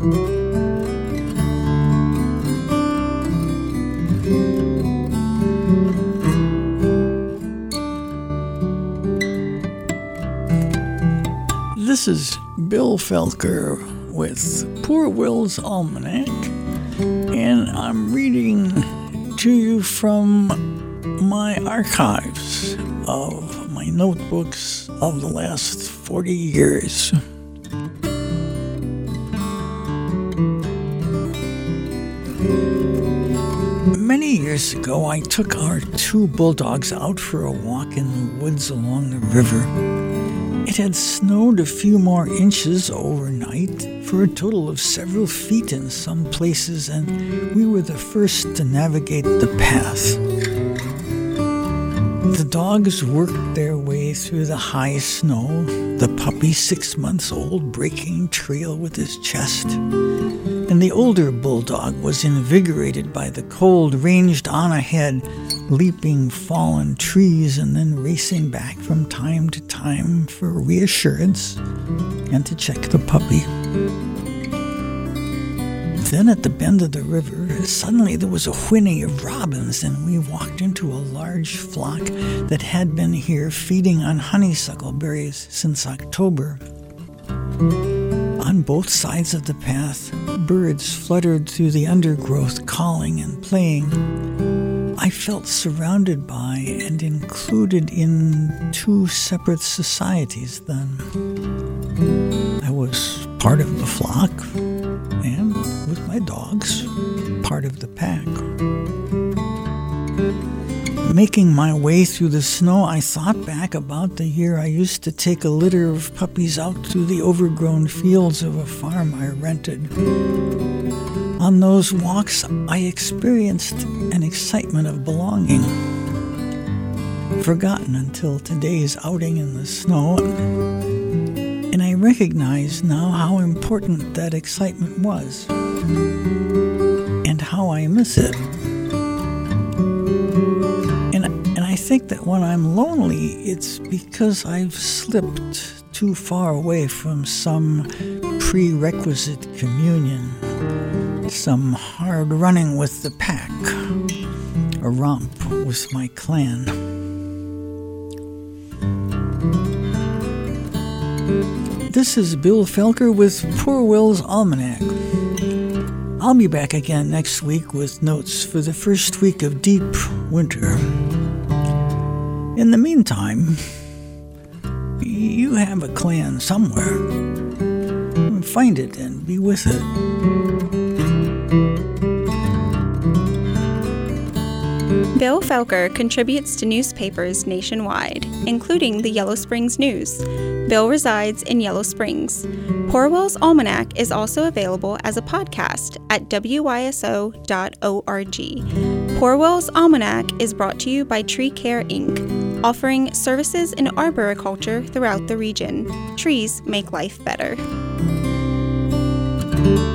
This is Bill Felker with Poor Will's Almanac, and I'm reading to you from my archives of my notebooks of the last 40 years. Many years ago, I took our 2 bulldogs out for a walk in the woods along the river. It had snowed a few more inches overnight, for a total of several feet in some places, and we were the first to navigate the path. The dogs worked their way through the high snow, the puppy 6 months old breaking trail with his chest, and the older bulldog was invigorated by the cold, ranged on ahead, leaping fallen trees and then racing back from time to time for reassurance and to check the puppy. Then at the bend of the river, suddenly there was a whinny of robins, and we walked into a large flock that had been here feeding on honeysuckle berries since October. On both sides of the path, birds fluttered through the undergrowth, calling and playing. I felt surrounded by and included in 2 separate societies then. I was part of the flock, and with my dogs, part of the pack. Making my way through the snow, I thought back about the year I used to take a litter of puppies out through the overgrown fields of a farm I rented. On those walks, I experienced an excitement of belonging, forgotten until today's outing in the snow, and I recognize now how important that excitement was, and how I miss it. And I think that when I'm lonely, it's because I've slipped too far away from some prerequisite communion, some hard running with the pack, a romp with my clan. This is Bill Felker with Poor Will's Almanac. I'll be back again next week with notes for the first week of deep winter. In the meantime, you have a clan somewhere. Find it and be with it. Bill Felker contributes to newspapers nationwide, including the Yellow Springs News. Bill resides in Yellow Springs. Poor Will's Almanac is also available as a podcast at wyso.org. Poor Will's Almanac is brought to you by Tree Care, Inc., offering services in arboriculture throughout the region. Trees make life better.